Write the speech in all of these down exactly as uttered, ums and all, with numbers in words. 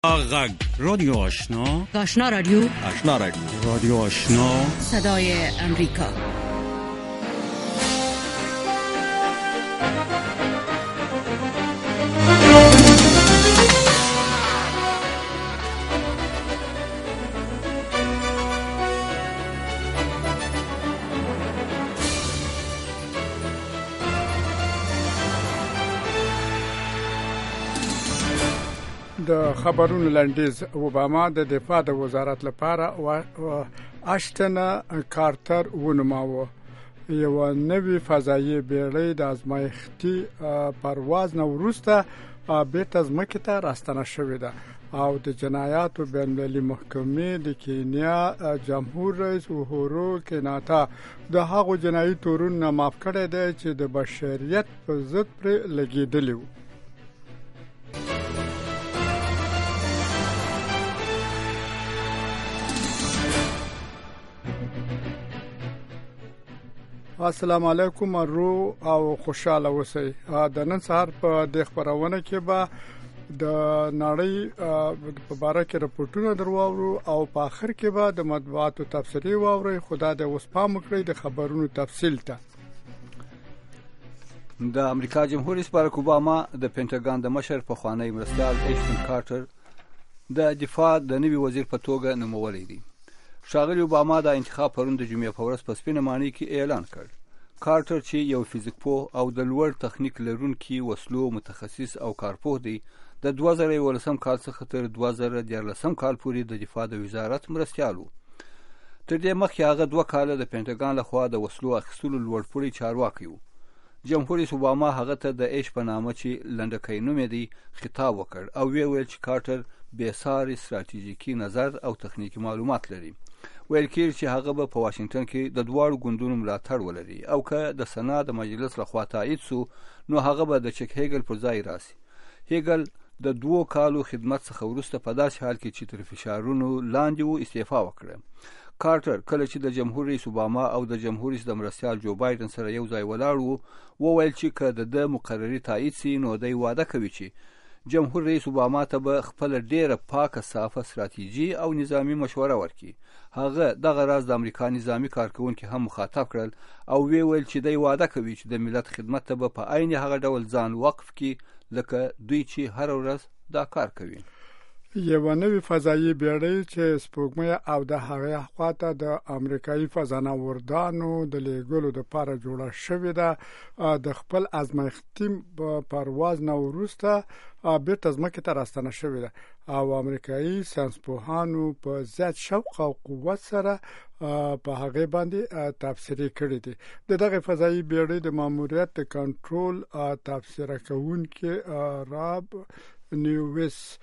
غگ رادیو آشنا آشنا رادیو آشنا رادیو رادیو آشنا صدای امریکا. د خبرونو لنډیز. اوباما د دفاع د وزارت لپاره اشتن کارتر ونوماوه. یو نوی فضایي بیړۍ د ازمایښتي پرواز نه وروسته بیرته ځمکې ته راستنه شوې ده او د جنایاتو بین‌المللي محکمې د کینیا جمهور رئیس اوهورو کیناتا د هغو جنایي تورونو معاف کړی دی چې د بشریت په ضد پرې لګېدلي وو. السلام علیکم رو او خوشاله اوسئ. د نن سهار په د خبرونه کې به د نړۍ په اړه کې راپورټونه درواورو او په اخر کې به د مطبوعاتو تفسیري واوري. خدا دې اوس پام وکړئ د خبرونو تفصیل ته. د امریکا جمهور رئیس باراک اوباما د پینټاګان د مشر په خوانی مرستیال اشتن کارتر د دفاع د نوي وزیر په توګه نومولی دی. ښاغلی اوباما دا انتخاب پرون د جمعې په ورځ په سپینه ماڼۍ کې اعلان کړ. کارتر چې یو فزیک پوه او د لوړ تخنیک لرونکي وسلو متخصص او کارپوه دی، د دوه زره یولسم کال څخه تر دوه زره دیارلسم کال پورې د دفاع د وزارت مرستیال و. تر دې مخکې هغه دوه کاله د پینټاګان لخوا د وسلو اخیستلو لوړپوړي چارواکی و. جمهور رئیس اوباما هغه ته د ایش په نامه چې لنډکی نوم یې دی خطاب وکړ او ویې ویل چې کارتر بېساري ستراتیژیکي نظر او تخنیکي معلومات لري. ویل کېږي چې هغه به په واشنګټن کې د دواړو ګوندونو ملاتړ ولري او که د سنا د مجلس لخوا تایید سو نو هغه به د چک هیګل پر ځای راسي. هیګل د دوو کالو خدمت څخه وروسته په داسې حال کې چې تر فشارونو لاندې و استعفا وکړه. کارتر کله چې د جمهور رئیس اوباما او د جمهور رئیس د مرستیال جو بایدن سره یو ځای ولاړ و، وویل چې که د ده مقرري تایید سي نو دی واده کوي چې جمهور رئیس اوباما ته به خپله ډیره پاکه صافه استراتیژي او نظامی مشوره ورکړي. هغه دغه راز د امریکا نظامی کارکونکي هم مخاطب کړل او وی ویل چې دی واده کوي چې د ملت خدمت ته به په عین هغه ډول ځان وقف کړي لکه دوی چې هر ورځ دا کار کوي. یو نوی فضایي بیړۍ چې سپوږمۍ او د هغې خواته د امریکایي فضانوردانو د لیږلو لپاره جوړه شوې ده د خپل ازمایښتي پرواز نه وروسته بیرته ځمکې ته راستنه شوې ده او امریکایي ساینسپوهانو په زیات شوق او قوت سره په هغې باندې تفسیري کړي دي. د دغه فضایي بیړۍ د ماموریت د کنټرول تفسیره کوونکي راب نیویس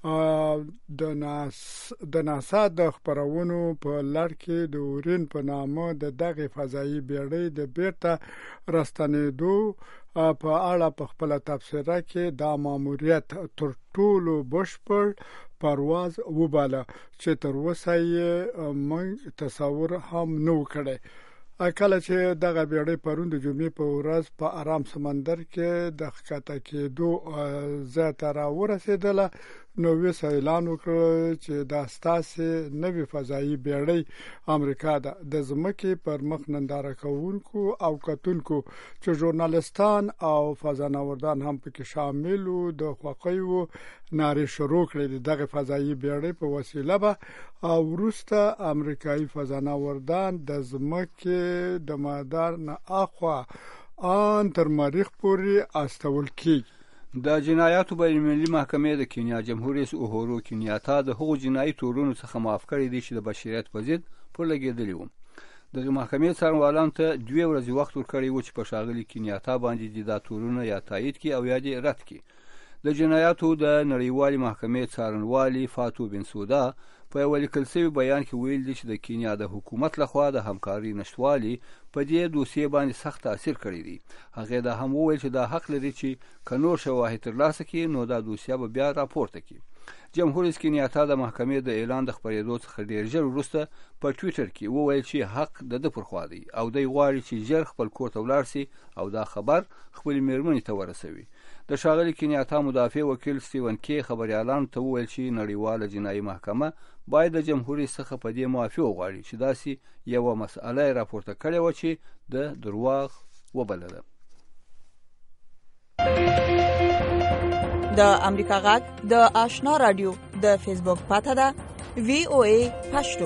د ناس د ناسا د خبرونو په لړ کې د اورین په نامه د دغه فضایي بیړۍ د بیرته راستنېدو په اړه په خپل تفسیره کې دا ماموریت تر ټولو بشپړ پرواز وباله چې تر اوسه یې موږ تصور هم نه کړی. کله چې دغه بیړۍ پرون د جمعې په ورځ په آرام سمندر کې د ښکته کېدو ځای ته راورسېدله نو ویس اعلان وکړ چې دا ستاسې نوې فضایي بیړۍ امریکا ده. د ځمکې پر مخ ننداره کوونکو او کتونکو چې ژورنالستان او فضانوردان هم پکې شامل وو د خوښۍ و نارې شروع کړې. دغه فضایي بیړۍ په وسیله به وروسته امریکایي فضانوردان د ځمکې د مدار نه اخوا ان تر مریخ پورې استول کیږي. د جنایاتو بین‌المللي محکمې د کینیا جمهور رئیس اوهورو کینیاتا د هغو جنایي تورونو څخه معاف کړی دی چې د بشریت په ضد پر لګېدلي وو. دغه محکمې څارنوالانو ته دوې ورځې وخت ورکړی و چې په ښاغلي کینیاتا باندې د دا تورونه یا تایید کړي او یا دې رد کړي. د جنایاتو د نړیوالې محکمې څارنوالي فاتو بنسودا په یو لیکل شوي بیان کې ویل دي چې د کینیا د حکومت لخوا د همکاري نشتوالي په دې دوسیې باندې سخت تاثیر کړی دی. هغه دا هم وویل چې دا حق لري چې که نور شواهد ترلاسه کړي نو دا دوسیه به بیا راپورته کړي. جمهور رئیس کینیاتا د محکمې د اعلان د خپرېدو څخه ډېر ژر وروسته په ټویټر کې وویل چې حق د ده پر خوا دی او دی غواړي چې ژر خپل کور ته ولاړ سي او دا خبر خپلې مېرمنې ته ورسوي. د ښاغلي کینیاتا مدافع وکیل سټیون کې خبریالانو ته وویل چې نړیواله جنایي محکمه باید د جمهوریت څخه په دې معافي وغواړي چې داسې یوه مسئله یې راپورته کړې وه چې د دروغ وبلله. د امریکا غږ د آشنا رادیو د فیسبوک پاته ده وی او ای پښتو.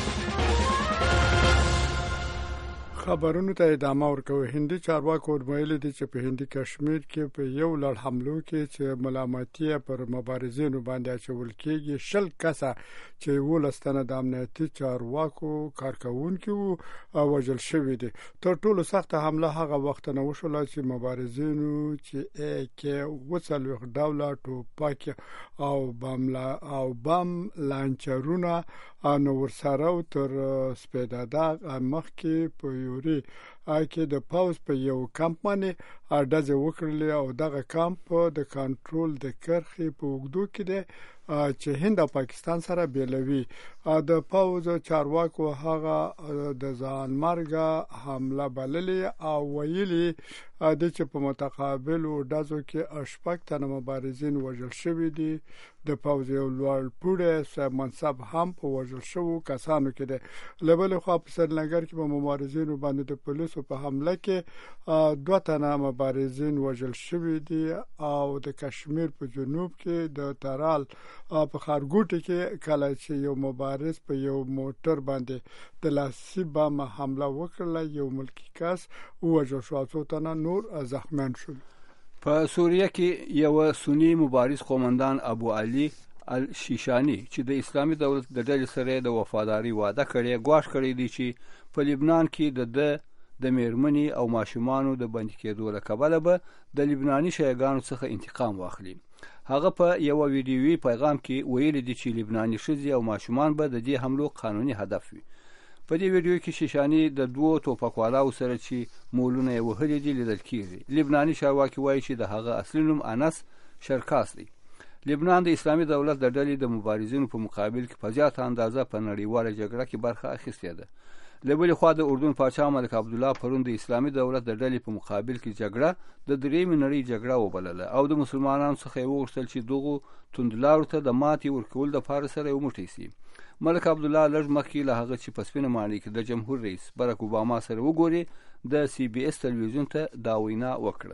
خبرونو ته ادامه ورکوي. هندي چارواکو ویلي دي چې په هندي کشمیر کې په یو لړ حملو کې چې ملامتي پر مبارزینو باندې اچول کېږي شل کسه چې ولستانه د امنیتي چارواکو کارکونکو او وژل شوی دي. تر ټولو سخته حمله هغه وخت نه وشوله چې مبارزینو چې کې وڅلوخ ډوله ټوپک او بم او بم لانچرونه نو ورسره تر سپیدادا مخکې په یوري کې د پاوز په یو کمپ باندې اډازه وکړلې او دغه کمپ د کنټرول د کرخې په وګړو کې ده چې هند او پاکستان سره بیلوي. د پاوز چارواکو هغه د ځان مرګه حمله بللې او ویلي د چې په متقابل او دازو کې اشپک تنه مبارزین وژل شوی دي. د پاوز یو لوړ پوړه سب منصب هم په وژل شوو کسانو کې ده. لبل خو په سرنګر کې په مبارزینو باندې د پولیسو په حمله کې دوه تنه مبارزین وژل شوی دي او د کشمیر په جنوب کې د ترال په خارګوټي کې کله چې یو مبارز په یو موټر باندې د لاسي بم حمله وکړه یو ملکی کس وژل شو او څو تنه نور زخمیان شول. په سوریه کې یو سنی مبارز قومندان ابو علي الشیشانی چې د اسلامي دولت د ډلې سره د وفاداری وعده کړې ګواښ کړی دی چې په لبنان کې د د میرمنې او ماشومانو د بندي کېدو له کبله به د لبناني شیعاګانو څخه انتقام واخلي. هغه په یو ویډیویي پیغام کې ویلي دی چې لبناني ښځې او ماشومان به د دې حملو قانوني هدف وي. په دې ویډیو کې شیشانی د دوو ټوپکوالو سره چې مولونه یې وهلي دي لیدل کېږي. لبناني چارواکي وایي چې د هغه اصلي نوم انس شرکاس دی. لبنان د اسلامي دولت د ډلې د مبارزینو په مقابل کې په زیاته اندازه په نړیواله جګړه کې برخه اخیستې ده. له بلې خوا د اردن پاچا ملک عبدالله پرون د اسلامي دولت د ډلې په مقابل کې جګړه د درېیمې نړۍ جګړه وبلله او د مسلمانانو څخه یې وغوښتل چې دغو توندلارو ته د ماتې ورکول دپاره سره یو موټی سي. ملک عبدالله لږ مخکې له هغه چې په سپینه ماڼۍ کې د جمهور رئیس برک اوباما سره وګوري د سی بي اس تلویزیون ته دا وینا وکړه.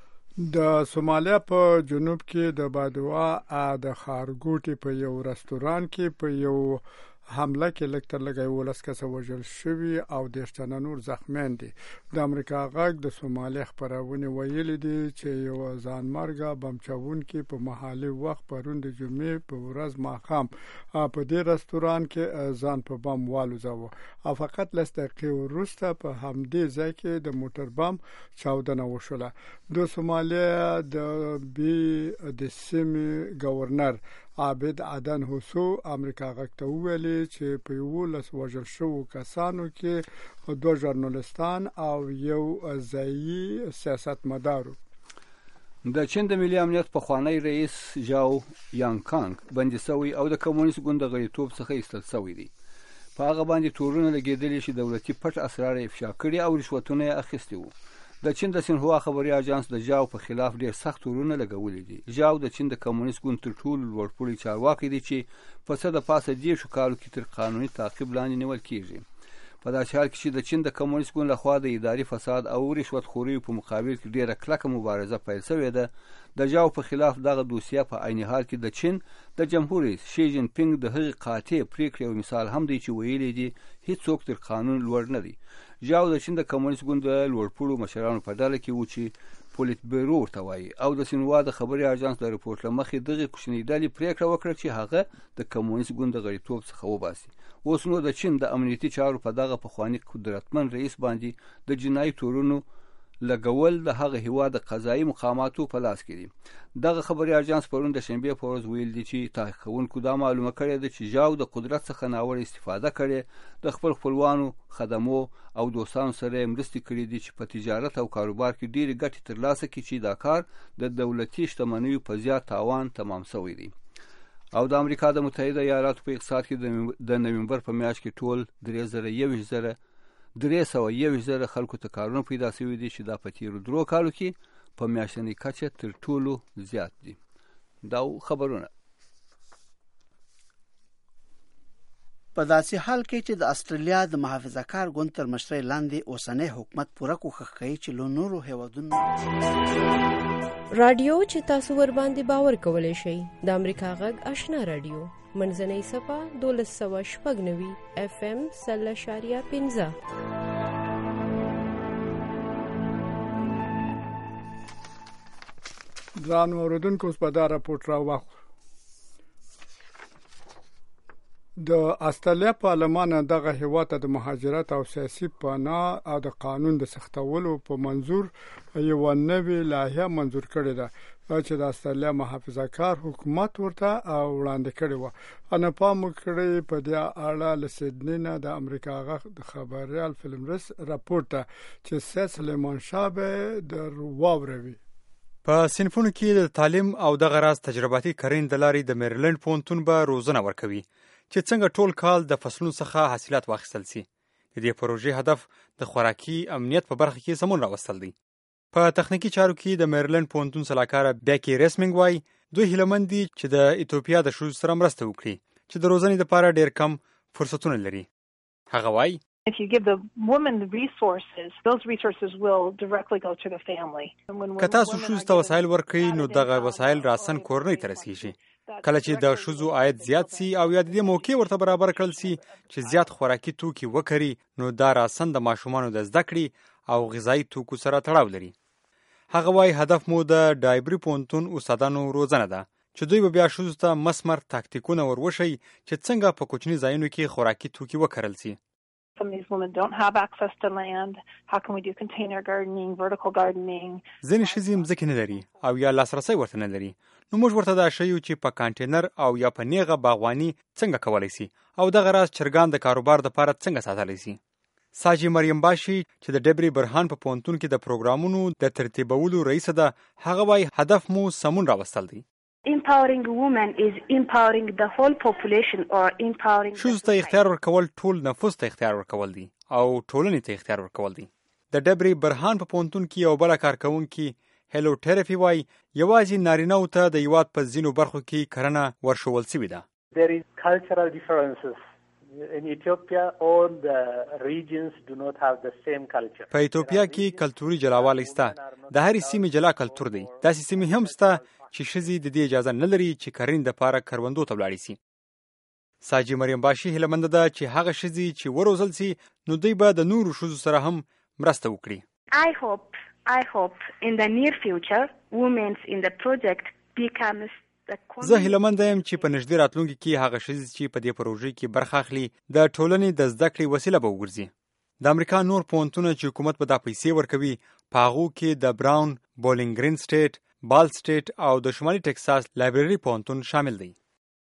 د سومالیا په جنوب کې د بادوا د خارګوټي په یو رستوران کې په یو حمله کې لږ تر لږه ولس کسه وژل شوي او دېرش تنه نور زخمیان دي. د امریکا غږ د سومالیا خپرونې ویلي دي چې یو ځانمرګه بم چاونکي په محلي وخت پرون د جمعې په ورځ ماښام په دې رستوران کې ځان په بم والوځاوه او فقط لس دقیقې وروسته په همدې ځای کې د موټر بم چاودنه وشوله. د سومالیا د بي د سیمې گورنر عابد عدن حسو امریکا غږ ته وویلي چې په یولس وژل شوو کسانو کې دوه ژورنالستان او یو ځایي سیاستمدار. د چین د ملي امنیت پخوانی رئیس ژاو یانګکانګ بندي شوی او د کمونیست ګوند د غړیتوب څخه ایستل شوی دی. په هغه باندې تورونه لګېدلي چې دولتي پټ اسرار یې افشا کړي او رشوتونه یې اخیستي وو. د چین د سینهوا خبري اژانس د ژاو په خلاف ډېر سخت تورونه لګولي دي. ژاو د چین د کمونیست ګوند تر ټولو لوړپوړي چارواکي دی چې په څه د پاسه دېرشو کالو کې تر قانوني تعقیب لاندې نیول کېږي. په داسې حال کې چې د چین د کمونیست ګوند لخوا د اداري فساد او رشوت خورۍ په مقابل کې ډېره کلکه مبارزه پیل شوې ده. د ژاو په خلاف دغه دوسیه په عین حال کې د چین د جمهور رئیس شي جین پینګ د هغې قاطع پریکړې یو مثال هم دی چې ویلي دي هیڅوک تر قانون لوړ نه دی. ژاو د چین د کمونیست ګوند د لوړپوړو مشرانو په ډله کې و چې پولیت بیرو ورته وایي او د سینهوا د خبري اژانس د رپورټ له مخې دغې کوچنۍ ډلې پریکړه وکړه چې هغه د کمونیست ګوند د غړیتوب څخه وباسي. اوس نو د چین د امنیتي چارو په دغه پخواني قدرتمن رئیس باندې د جنایي تورونو لګول د هغه هیواد د قضایي مقاماتو په لاس کې دي. دغه خبري اژانس پرون د شنبې په ورځ ویل دي چې تحقیق کوونکو دا معلومه کړې ده چې ژاو د قدرت څخه ناوړه استفاده کړې د خپل خپلوانو خدمو او دوستانو سره مرستې کړې دي چې په تجارت او کاروبار کې ډېرې ګټې ترلاسه کړي چې دا کار د دولتي شتمنیو په زیات تاوان تمام شوی دی. او د امریکا د متحده ایالاتو په اقتصاد کې د نومبر په میاشت کې ټول درې زره یوویشت زره درې سوه یوویشت زره خلکو ته کارونه پیدا شوي دي چې دا په تیرو درو کالو کې په میاشتنۍ کچه تر ټولو زیات دي. دا خبرونه په داسې حال کې چې د استرالیا د محافظه کار ګوند تر مشرۍ لاندې اوسنی حکومت پوره کوښښ کوي چې له نورو هیوادونو رادیو چې تاسو ور باندې باور کولای شئ د امریکا غږ آشنا رادیو منځنۍ صفه دولس سوه شپږ نوي اف ام سل اشاریه پنځه. ځان اوریدونکو اوس په دا راپورټ راوخ. د استرالیا پارلمان دغه هیواد ته د مهاجرت او سیاسي پناه او د قانون د سختولو په منظور یو نوې لایحه منظور کړې ده چې د استرالیا محافظه کار حکومت ورته وړاندې کړې و. انا پام کړی په دې اړه له سیدنی نه د امریکا غږ د خبريال فلمرس راپورټ چې سید سلیمان شاه به در واوروي. په صنفونو کې د تعلیم او د غراز تجرباتي کارین د لارې د میریلند پونتون به روزنه ورکوي چې څنګه ټول کال د فصلونو څخه حاصلات واخیستل شي. د دې پروژې هدف د خوراکي امنیت په برخه کې سمون راوستل دی. په تخنیکی چارو کې د میریلند پونتون سلاکار بیکی ریسمنګ وای دوی هیلمند دي چې د ایتوپیا د شوز سره مرسته وکړي چې د روزنې لپاره ډېر کم فرصتونه لري. هغه وای If you give the woman the resources, those resources will directly go to the family. که تاسو شوز ته وسایل ورکړئ نو دغه وسایل راسن کورنۍ ته رسیږي. کله چې د شوزو عاید زیات سي او یا د دې موقع ورته برابر کړل سي چې زیات خوراکي توکي وکړي نو دا راسن د ماشومانو د زده کړې او غذایی توکو سره تړاو لري. هغه وای هدف مو د ډایبري پونتون استادانو روزنه ده چې دوی به بیا شوزو ته مسمر تاکتیکونه وروشي چې څنګه په کوچني ځایونو کې خوراکي توکي وکړل سي. Some of these women don't have access to land. How can we do container gardening, vertical gardening? ځینې ښځې مځکې نه لري او یا لاسرسی ورته نه لري. نو موږ ورته دا ښیو چې په کانټینر او یا په نیغه باغواني څنګه کولی سي او دغه راز چرګان د کاروبار لپاره څنګه ساتلی سي. ساجي مریم باشي چې د ډبري برهان په پونتون کې د پروګرامونو د ترتیبولو رئیس ده هغه وای هدف مو سمون راوستل دی. Empowering women is empowering the whole population or empowering شوز ته اختیار ورکول ټول نفوس ته اختیار ورکول دي او ټولنې ته اختیار ورکول دي. د ډبري برهان په پونتون کې یو بل کارکونکي هلو ټرفي وای یوازې نارینه او ته د یواد په ځینو برخو کې کرنه ورشول سوي ده. There is cultural differences. In Ethiopia all the regions do not have the same culture. په ایتوپیا کې کلتوري جلاوالی شته. د هرې سیمې جلا کلتور دی. داسې سیمې هم شته چې ښځې د دې اجازه نه لري چې کرنې دپاره کروندو ته ولاړې سي. ساجي مریم باشي هیلهمنده ده چې هغه ښځې چې وروزل سي نو دوی به د نورو ښځو سره هم مرسته وکړي. I hope I hope in the near future women in the project becomes زه هیلهمنده یم چې په نږدې راتلونکي کې هغه ښځې چې په دې پروژې کې برخه اخلي د ټولنې د زده کړې وسیله به وګرځي. د امریکا نور پونتونه چې حکومت به دا پیسې ورکوي په هغو کې د براون، بولینګ ګرین سټیټ، بال سټیټ او د شمالي ټکساس لایبرري پونتون شامل دی.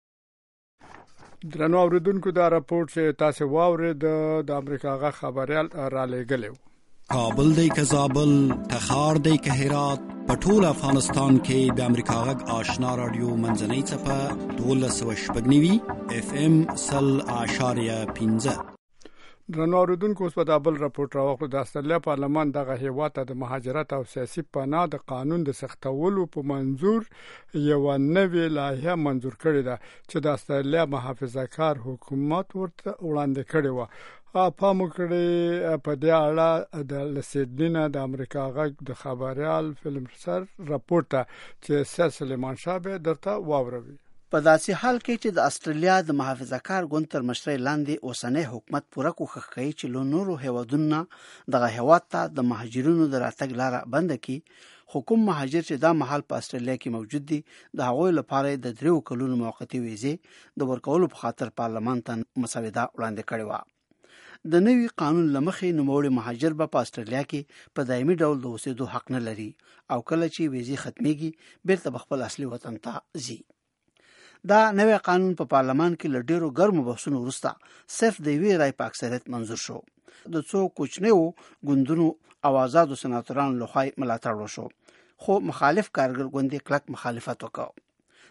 درنو اوریدونکو دا راپورټ چې تاسو واورید د امریکا غږ خبريال را لېږلی و. کابل دی که زابل، تخار دی که هرات، په ټول افغانستان کې د امریکا غږ آشنا رادیو منځنۍ څپه دولس سوه شپږ نوي اف ام سل اشاریه پنځه. درنو اوریدونکو اوس په دا بل راپورټ راوخلو. د استرالیا پارلمان دغه هیواد ته د مهاجرت او سیاسي پناه د قانون د سختولو په منظور یو نوې لایحه منظور کړې ده چې د استرالیا محافظه کار حکومت ورته وړاندې کړې وه. پام وکړئ په دې اړه د سیدنی نه د امریکا غږ د خبريال فلمرسر راپورټ چې سید سلیمان شاه به درته واوروي. په داسې حال کې چې د استرالیا د محافظه کار ګوند تر مشرۍ لاندې اوسنی حکومت پوره کوښښ کوي چې له نورو هیوادونو دغه هیواد ته د مهاجرینو د راتګ لاره بنده کړي، خو کوم مهاجر چې دا مهال په استرالیا کې موجود دي د هغوی لپاره د دریو کلونو موقتي ویزې د ورکولو په خاطر پارلمان ته مسوده وړاندې کړې وه. د نوي قانون لمخې نوموړي مهاجر به په استرالیا کې په دایمي ډول د اوسېدو حق نه لري او کله چې ویزې ختمېږي بیرته به خپل اصلي وطن ته ځي. دا نوی قانون په پارلمان کې له ډېرو ګرمو بحثونو وروسته صرف د یوې رای په اکثریت منظور شو. د څو کوچنیو ګوندونو او آزادو سناتورانو لخوا ملاتړ وشو، خو مخالف کارګر ګوند کلک مخالفت وکړ.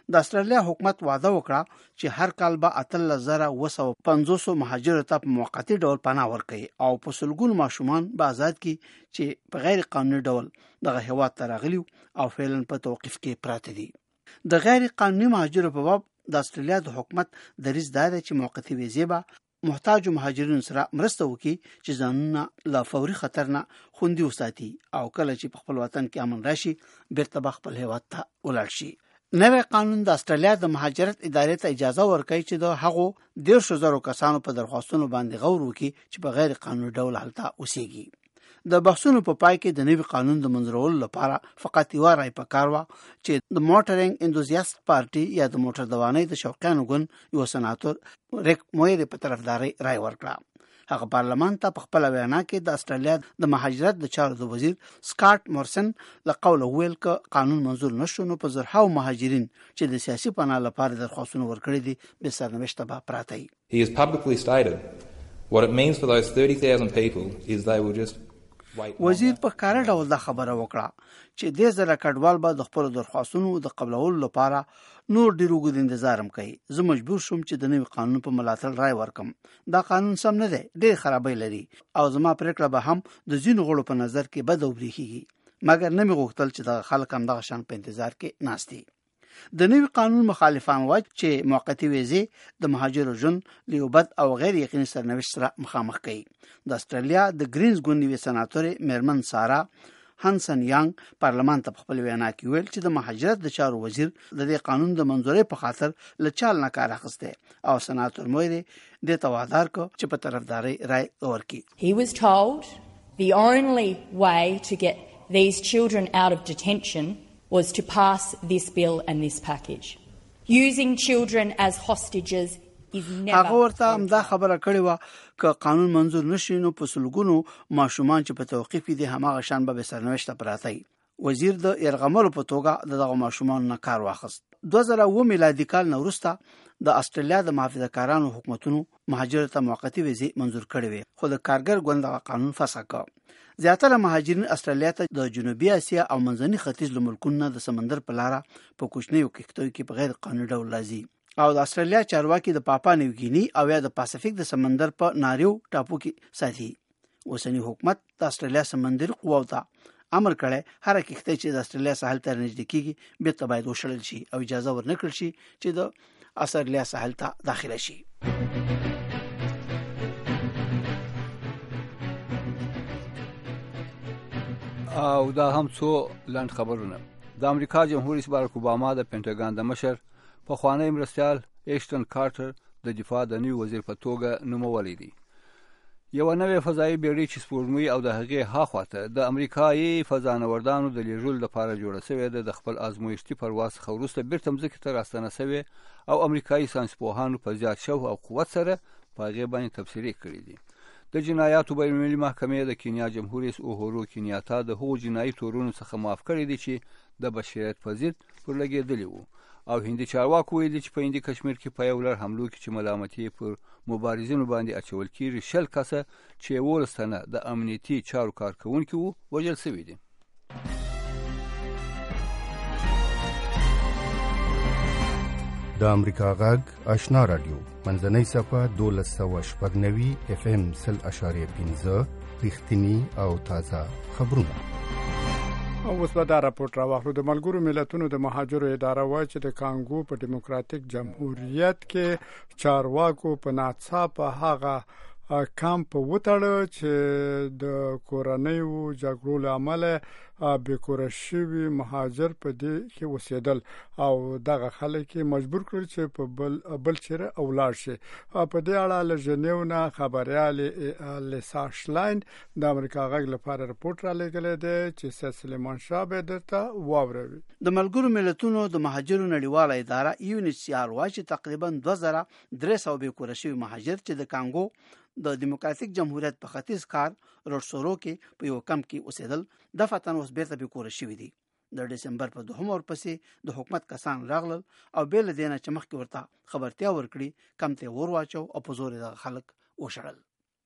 د استرالیا حکومت وعده وکړه چې هر کال به اتلس زره اوه سوه پنځوس مهاجرو ته په موقتي ډول پناه ورکوي او په سلګونو ماشومان به آزاد کړي چې په غیر قانوني ډول دغه هیواد ته راغلي او فعلا په توقیف کې پراته دي. د غیر قانوني مهاجرو په باب د استرالیا د حکومت دریځ دا دی چې موقتي ویزې به محتاج مهاجرینو سره مرسته وکړي چې ځانونه له فوري خطر نه خوندي وساتي او کله چې په خپل وطن کې امن راشي بیرته به خپل هیواد ته ولاړ شي. نوی قانون د استرالیا د مهاجرت ادارې ته اجازه ورکوي چې د هغو دیرشو زرو کسانو په درخواستونو باندې غور وکړي چې په غیر قانوني ډول هلته اوسېږي. د بحثونو په پای کې د نوي قانون د منظورولو لپاره فقط یوه رای پکار وه چې د موټرینګ انتوزیاست پارټي یا د موټر دوانۍ د شوقیانو ګوند یو سناتور ریک مویر په طرفداري رای ورکړه. هغه پارلمان ته په خپل وینا کې د استرالیا د مهاجرت د چارو د وزیر سکاټ مورسن له قوله ویل ک قانون منظور نشو نو په زرهاو مهاجرین چې د سیاسي پناه لپاره درخواستونه ورکړي دي به سرنوشت به پراته وي. He has publicly stated what it means for those thirty thousand people is they will just وزیر په کار ډول دا خبره وکړه چې د زړه کډوال به د خپل درخواستونو د قبولولو لپاره نور ډیر وګړي انتظارم کوي. زه مجبور شوم چې د نوي قانون په ملاتړ رای ورکم. دا قانون سم نه دی، ډیر خرابۍ لري او زما پریکړه به هم د ځینو غړو په نظر کې بد وبرېږي، مګر نه مې غوښتل چې د خلک هم دغه شان په انتظار کې ناست دي. د نوي قانون مخالفان وایي چې موقتي ویزې د مهاجرو ژوند له یو بد او غیر یقیني سرنوشت سره مخامخ کوي. د استرالیا د ګرینز ګوند یوې سناتورې میرمن سارا هانسن یانګ پارلمان ته په خپل وینا کې ویل چې د مهاجرت د چارو وزیر د دې قانون د منظورۍ په خاطر له چال نه کار اخیستی او سناتور مویر دې ته وادار کړ چې په طرفداري رای ورکړي. He was told the only way to get these children out of detention was to pass this bill and this package. Using children as hostages is never. هغه ورته هم دا خبره کړې وه که قانون منظور نشي نو په سلګونو ماشومان چې په توقیف دي هماغه شان به سرنوشت پراته وي. وزیر د یرغملو په توګه دغه ماشومان نه کار واخیست. دوه زره اووه میلادي کال نه وروسته د استرالیا د محافظه کارانو حکومتونو مهاجرت ته موقتي ویزې منظور کړې وې خو د کارګر ګوند دغه قانون فسخ کړ. زیاتره مهاجرین استرالیا ته د جنوبي اسیا او منځني ختیځ له ملکونو د سمندر په لاره په کوچنیو کښتیو کې په غیر قانوني ډول راځي او د استرالیا چارواکي د پاپا نیوګیني او یا د پاسفیک د سمندر په ناریو ټاپو کې ساتي. اوسنی حکومت د استرالیا سمندري قواو ته امر کړی هر کښتۍ چې د استرالیا ساحل ته نږدې کیږي بیرته باید وشړل شي او اجازه ورنکړل شي چې د استرالیا ساحل ته داخله شي. او دا هم څو لنډ خبرونه. د امریکا جمهور رئیس باراک اوباما د پینټاګان د مشر پخوانی مرستیال ایشتن کارټر د دفاع د نوي وزیر په توګه نومولی دی. یو نوې فضایي بیړۍ چې سپوږمۍ او د هغې هاخواته د امریکایي فضانوردانو د لیږلو لپاره جوړه شوې ده د خپل ازمویشتي پرواز څخه وروسته بیرته مځکې ته راستنه شوې او امریکایي ساینسپوهانو په زیات شوق او قوت سره په هغې باندې تبصرې کړي دي. د جنایاتو بینالمللي محکمې د کینیا جمهور رئیس اوهورو کینیاتا د هغو جنایي تورونو څخه معاف کړي دي چې د بشریت په ضد پر لګېدلي وو او هندي چارواکو ویلي چې په هندي کشمیر کې په یو لړ حملو کې چې ملامتي پر مبارزینو باندې اچول کېږي شل کسه چې یولس تنه د امنیتي چارو کارکوونکي وو وژل شوي دي. د امریکا غږ آشنا رادیو منځنۍ صفه دولس سوه شپږ نوي اف ام سل اشاریه پنځه رښتینی او تازه خبرونه. اوس به دا راپورټ راواخلو. د ملګرو ملتونو د مهاجرو اداره وایي چې د کانګو په دیموکراتیک جمهوریت کې چارواکو په ناڅاپه هغه کامپ وتړه چې د کورنیو جګړو له امله بېکوره شوي مهاجر په دې کې اوسېدل او دغه خلک مجبور کړل چې په بل بل چیرې ولاړ شي. په دې اړه له ژنیو نه خبریال لیسا شلاین د امریکا غږ لپاره رپورټ را لېږلی دی چې سید سلیمان شاه به درته واوروي. د ملګرو ملتونو د مهاجرو نړیواله اداره یو ان ایچ سی آر وایي چې تقریبا دوه زره درې سوه بېکوره شوي مهاجر چې د کانګو د دیموکراتیک جمهوریت په ختیځ کار روډسورو کې په یو کمپ کې اوسېدل دفعتاً اوس بیرته بېکوره شوي دي. د ډسمبر په دوهمه ورپسې د حکومت کسان راغلل او بې له دې نه چې مخکې ورته خبرتیا ورکړي کمپ ته ور واچو او په زور دغه خلک وشړل.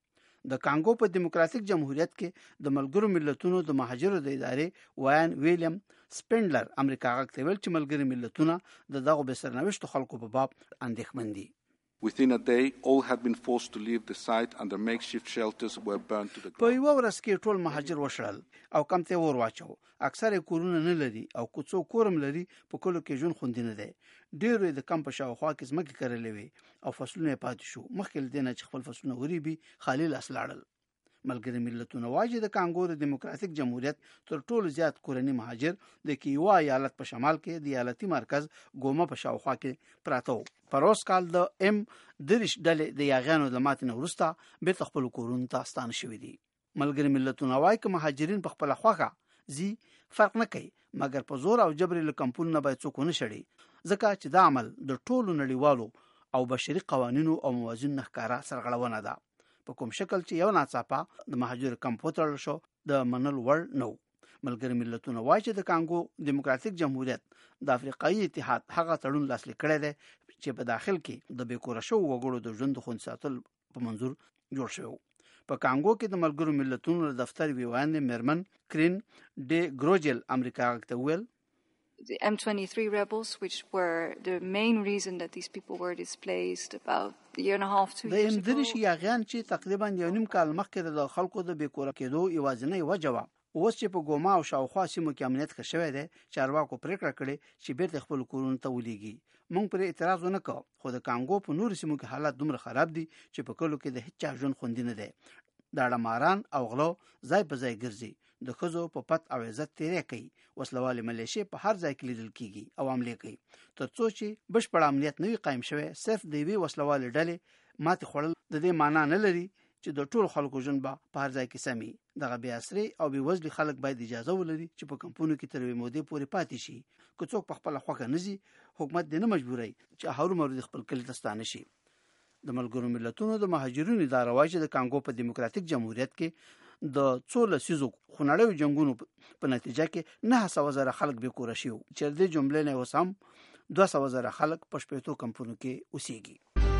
د کانګو په دیموکراتیک جمهوریت کې د ملګرو ملتونو د مهاجرو د ادارې وایان ویلیام سپینډلر امریکا غږ ته ویل چې ملګري ملتونه د دغو بې سرنوشتو خلکو په باب اندېښمن دي. Within a day, all had been forced to leave the site and their makeshift shelters were burned to the ground. په یوه ورځ کې ټول مهاجر وشړل او کم ته ور واچو. اکثر کورونه نه لري او کوڅو کورم لري، په کلو کې ژوند خوندي نه دی. ډېرو د کم په شاوخوا کې ځمکې کرلې وې او فصلونه پاتې شو. مخکې له دې نه چې خپل فصلونه وریبي خالي لاس لاړل. ملګري ملتونه وايي د کانګو د دیموکراتیک جمهوریت تر ټولو زیات کورني مهاجر د کیوا ایالت په شمال کې د ایالتي مرکز ګوما په شاوخوا کې پراته وو. پر اوس کال د ام دریش ډلې د یاغیانو د ماتې نه وروسته بیرته خپل کورونو ته ستانه شوي دي. ملګري ملتونه وايي چې مهاجرین په خپله خوښه زی فرق نه کوي، مګر په زور او جبر له کمپونونه باید څوک ونه شړي، ځکه چې دا عمل د ټولو نړیوالو او بشري قوانینو او موازین نه ښکاره سرغړونه ده. په کوم شکل چې یو ناڅاپه د مهاجر کمپ وتړل شو د منل وړ نه و. ملګري ملتونه وایي چې د کانګو دیموکراتیک جمهوریت د افریقایي اتحاد هغه تړون لاسلیک کړی دی چې په داخل کې د بې کوره شوو وګړو د ژوند خوندي ساتل په منظور جوړ شوی و. په کانګو کې د ملګرو ملتونو دفتر ویوان میرمن کرین ډي ګروجل امریکا غږ ته ویل the M twenty-three rebels, which were the main reason that these people were displaced about a year and a half, two years ago. د امدریش یاغیان چې تقریبا یو نیم کال مخکې د خلکو د بیکوره کېدو یوازینۍ وجه وه، اوس چې په ګوما او شاوخوا سیمو کې امنیت ښه شوی دی، چارواکو پرېکړه کړې چې بیرته خپل کورونو ته ولیږي. موږ پرې اعتراض ونه کوو، خو د کانګو په نورو سیمو کې حالات دومره خراب دي چې په کلو کې د هیڅ چا ژوند خوندي نه دی. دا ډماران او غلو ځای په ځای ګرځي، د ښځو په پت او عزت تیری کوي، وسلوالې ملیشې په هر ځای کې لیدل کیږي او حملې کوي. تر څو چې بشپړ امنیت نه وي قایم شوی، صرف د یوې وسلوالې ډلې ماتې خوړل د دې معنا نه لري چې د ټولو خلکو ژوند به په هر ځای کې سم وي. دغه بې اسرې او بې وزلي خلک باید اجازه ولري چې په کمپونو کې تر یوې مودې پورې پاتې شي. که څوک په خپله خوښه نه ځي، حکومت دې نه مجبوروي چې هرومرو د خپل کلي ته ستانه شي. د ملګرو ملتونو د مهاجرینو اداره وايي چې د کانګو په دیموکراتیک جمهوریت کې د څو لسیزو خونړیو جنګونو په نتیجه کې نه سوه زره خلک بې کوره شوي، چې د دې جملې نه اوس هم دوه سوه زره خلک په شپېتو کمپونو کې اوسېږي.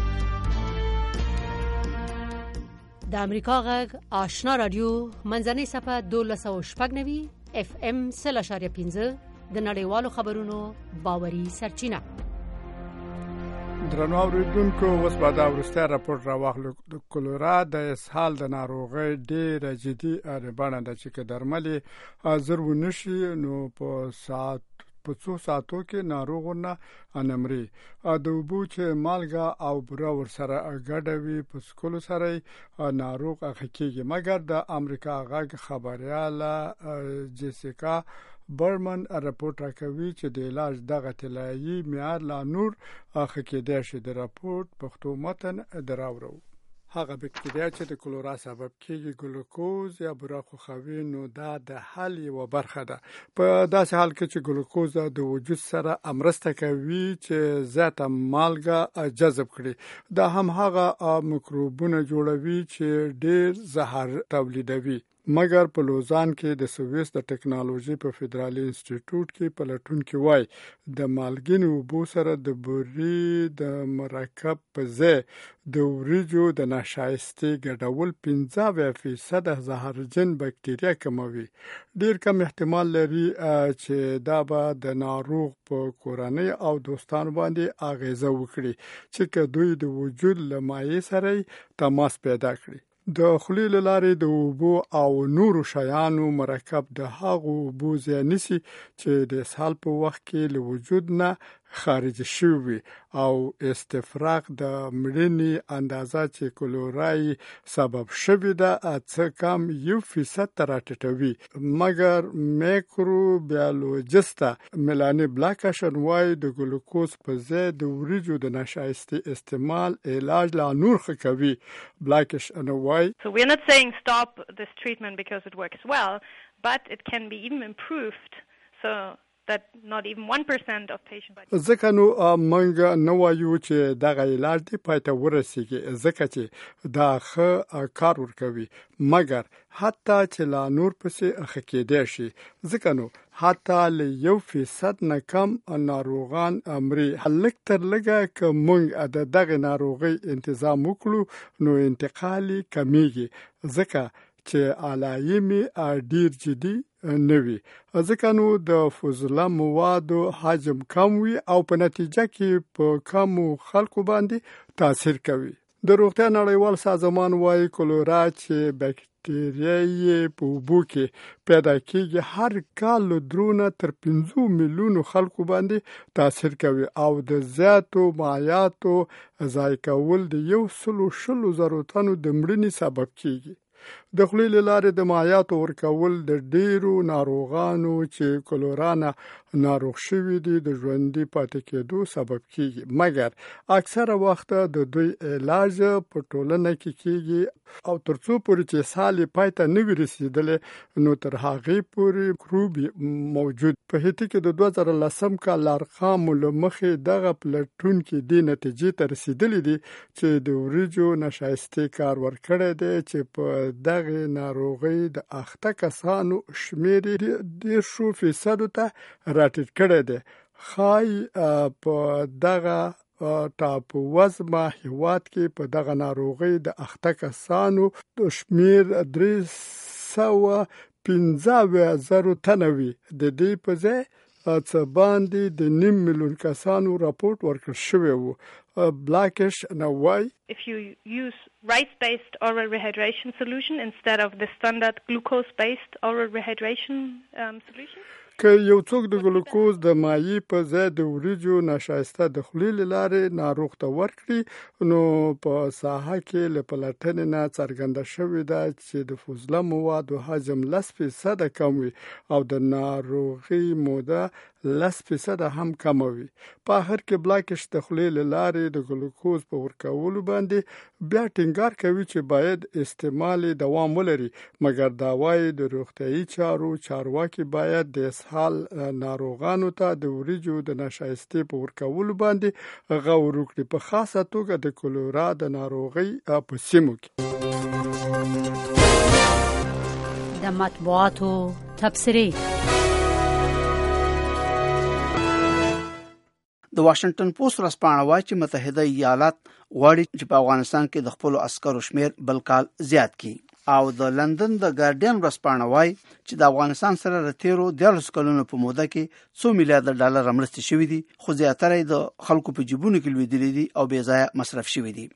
د امریکا غږ آشنا رادیو منځنۍ صفحه دولس سوه شپږ نوي اف ام سل اشاریه پنځه د نړیوالو خبرونو باوري سرچینه. درنو اوریدونکو، اوس به دا وروستی راپور راواخلو. د کولرا د اسهال د ناروغۍ ډېره جدي بڼه ده چې که درمل یې زر ونه شي نو په ساعت په څو ساعتو کې ناروغونه انمري. د اوبو چې مالګه او بوره ورسره ګډه وي په څښلو سره ناروغ اخته کېږي. مګر د امریکا غږ خبریاله جیسیکا برمن رپورټ راکوي چې د علاج دغه طلایي معیار لا نور اخته کېدای شي. د رپورټ پښتو متن دراورو. هغه بکتریا چې د کولرا سبب کېږي ګلوکوز یا بوره خوښوي، نو دا د حل یوه برخه ده. په داسې حال کې چې ګلوکوز د وجود سره مرسته کوي چې زیاته مالګه جذب کړي. دا هم هغه مکروبونه جوړوي چې ډېر زهر تولیدوي. مګر په لوزان کې د سویس د ټکنالوژي په فدرالي انسټیټیوټ کې پلټونکي وایي د مالګینو اوبو سره د بورې د مرکب په ځای د وریجو د ناشایستې ګډول پنځه اویا فیصده زهرجن بکتریا کموي. ډېر کم احتمال لري چې دا به د ناروغ په کورنۍ او دوستانو باندې اغیزه وکړي چې که دوی د وجود له مایع سره تماس پیدا کړي. د خولې له لارې د اوبو او نورو شیانو مرکب د هغو اوبو ځای نیسي چې د اسهال په وخت کې له وجود نه خارج شوي او استفراغ د مړینې اندازه چې کولرای سبب شوي ده څه کم یو فیصد ته راټیټوي. مګر میکروبیولوژیسته ملانی بلاکشن وایي د ګلوکوز په ځای د وریجو د ناشایستې استعمال علاج لا نور ښه کوي. بلاکشن وایي So we're not saying stop this treatment because it works well, but it can be even improved. So that not even one percent of patient bodies. ځکه نو موږ نه وایو چې دغه علاج دی پای ته ورسیږي ځکه چې دا ښه کار ورکوي مګر حتی چې لا نور پسې ښه کېدای شي ځکه نو حتی له یو فیصد نه کم ناروغان مري هلک تر لږه که موږ د دغه ناروغۍ انتظام وکړو نو انتقال کمیږي ځکه چې علایمې ډیر جدي نه وي ځکه نو د فضله موادو حجم کم وي او په نتیجه کې په کمو خلکو باندې تاثیر کوي. د روغتیا نړیوال سازمان وايي کولرا چې بکټریايي په اوبو کې پیدا کېږي هر کال له درونه تر پنځه میلیونو خلکو باندې تاثیر کوي او د زیاتو مایعاتو ضایع کول د یو سلو شلو زرو تنو د مړینې سبب کېږي. د خولې له لارې د مایعاتو ورکول د ډیرو ناروغانو چې کولرا نه ناروغ شوي دي د ژوندي پاتې کېدو سبب کېږي مګر اکثره وخت د دوی علاج په ټولنه کې کېږي او تر څو پورې چې سال یې پای ته نه وي رسېدلی نو تر هغې پورې کروب موجود. په هیټي کې د دوه زره لسم کال له ارقامو له مخې دغه پلټونکي دې نتیجې ته رسېدلي دي چې د وریجو نشایستې کار ورکړی دی چې په دغه ناروغۍ د اخته کسانو شمیر ډېر شو فیصدو ته راټیټ کړی دی. ښایي په دغه ټاپو وزمه هیواد کې په دغه ناروغۍ د اخته کسانو د شمیر درې سوه پنځه اویا زرو تنه وي. د دې په ځای څه باندې د نیم میلیون کسانو راپورټ ورکړل شوی و. Blackish now why? If you use rice-based oral rehydration solution instead of the standard glucose-based oral rehydration um, solution. که یو څوک د ګلوکوز د مایع په ځای د وریجو نشایسته د خولې له لارې ناروغ ته ورکړي نو په ساحه کې له پلټنې نه څرګنده شوې ده چې د فضله موادو حجم لس فیصده کم وي او د ناروغۍ موده لس فیصده هم کم وي. په آخر کې بلاکش د خولې له لارې د ګلوکوز په ورکولو باندې بیا ټینګار کوي چې باید استعمال دوام ولري مګر دا وايي د روغتیايي چارو چارواکي باید د حال ناروغانو ته د وریجو د نشایستې په ورکولو باندې غور وکړي په خاصه توګه د کولرا د ناروغۍ په سیمو کې. د مطبوعاتو تبصرې د واشنگټن پوسټ ورځپاڼه وايي چې متحده ایالات غواړي چې په افغانستان کې د خپل عسکرو شمیر بل کال زیات کړي او د لندن د ګارډین ورځپاڼه وايي چې د افغانستان سره د تیرو دیارلس کلونو په موده کې څو میلیارډ ډالر مرستې شوې دي خو زیاتره د خلکو په جیبونو کې لوېدلې دي او بې ځایه مصرف شوې دي.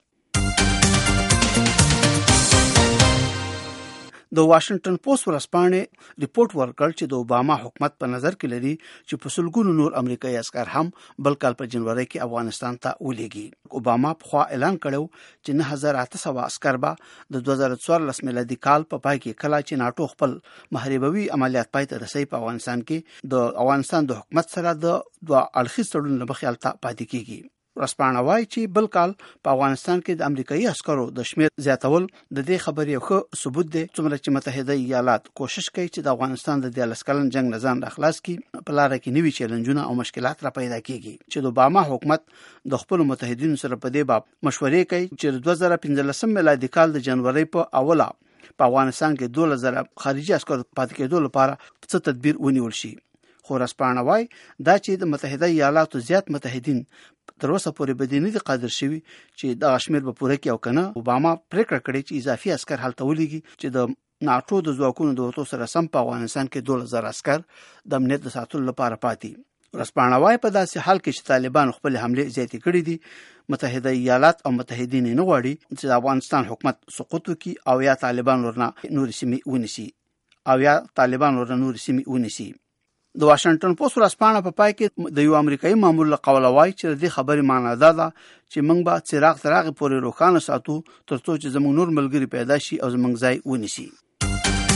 د واشنگټن پوسټ ورځپاڼې ریپورت ورکړ چې د اوباما حکومت په نظر کې لري چې په سلګونو نور امریکایي عسکر هم بل کال په جنوري کې افغانستان ته ولېږي. اوباما پخوا اعلان کړو چې نه هزار اته سوه عسکر به د دوه زره څوارلس میلادي کال په پای کې کله چې ناټو خپل محاربوي عملیات پای ته رسوي په افغانستان کې د افغانستان د حکومت سره د دوه اړخیز تړون له مخې هلته پاتې کېږي. ورځپاڼه وايي چې بل کال په افغانستان کې د امریکایي عسکرو د شمیر زیاتول د دې خبرې یو ښه ثبوت دی څومره چې متحده ایالات کوشش کوي چې د افغانستان د دیارلس کلن جنگ نه ځان راخلاص کړي په لاره کې نوي چیلنجونه او مشکلات را پیدا کیږي چې د اوباما حکومت د خپل متحدینو سره په دې باب مشورې کوي چې د دوه زره پنځلسم میلادي کال د جنوري په اوله په افغانستان کې دوه زره خارجي عسکر پاتې کېدو لپاره څه تدبیر ونیول شي. خو ورځپاڼه وايي دا چې د متحده ایالاتو زیات متحدین تر اوسه پورې به نه دي قادر شوي چې د شمیر به پوره کړي او کنه. اوباما پریکړه کړې چې اضافي عسکر هلته ولېږي چې د ناټو د ځواکونو د وټو سره سم په افغانستان کې دوه زره عسکر د امنیت د ساتلو لپاره پاتې. ورځپاڼه وايي په داسې حال کې چې طالبان خپل حمله زیاتې کړې دي متحده ایالات او متحدین نه غواړي چې د افغانستان حکومت سقوط وکړي او یا طالبان ورنه نور سیمې ونیسي او یا طالبان ورنه نور سیمې ونیسي. د واشنگټن پوسټ ورځپاڼه په پای کې د یو امریکایي مامور له قوله وايي چې د خبرې معنا دا ده چې موږ به څراغ تر هغې پورې روښانه ساتو تر څو چې زموږ نور ملګري پیدا شي او زموږ ځای ونیسي.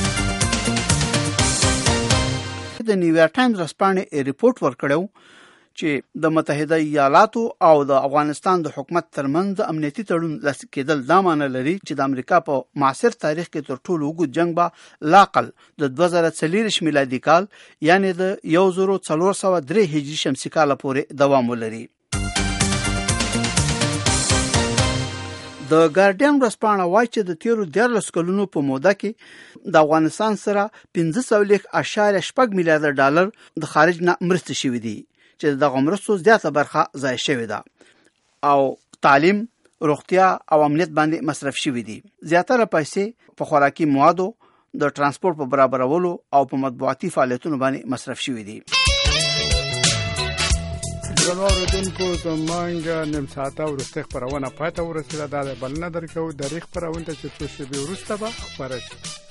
د نیویارک ټایمز ورځپاڼې ریپورت ورکړو چې د متحده ایالاتو او د افغانستان د حکومت ترمنځ امنیتي تړون لاسلیک کېدل دا معنی لري چې د امریکا په معاصر تاریخ کې تر ټولو اوږد جنگ به لاقل د دوه زره څلور میلادي کال یعنی د یو زر څلور سوه درې هجري شمسي کال پورې دوام ولري. د ګارډین ورځپاڼه وایي چې د تیرو دیارلس کلونو په موده کې د افغانستان سره پنځه سوه اعشاریه شپږ میلیارډ ډالر د خارج نه مرستې شوي دي چې دغه مرستو زیاته برخه ضایع شوې ده او تعلیم، روغتیا او امنیت باندې مصرف شوي دي. زیاتره پیسې په خوراکي موادو، د ترانسپورت په برابرولو او په مطبوعاتي فعالیتونو باندې مصرف شوي دي. درنو اوریدونکو زمونږ نیم ساعته وروستۍ خپرونه پای ته ورسېده. دا بلنه درکوو د ریښ خپرونې ته چې څو شېبې وروسته به خپره شي.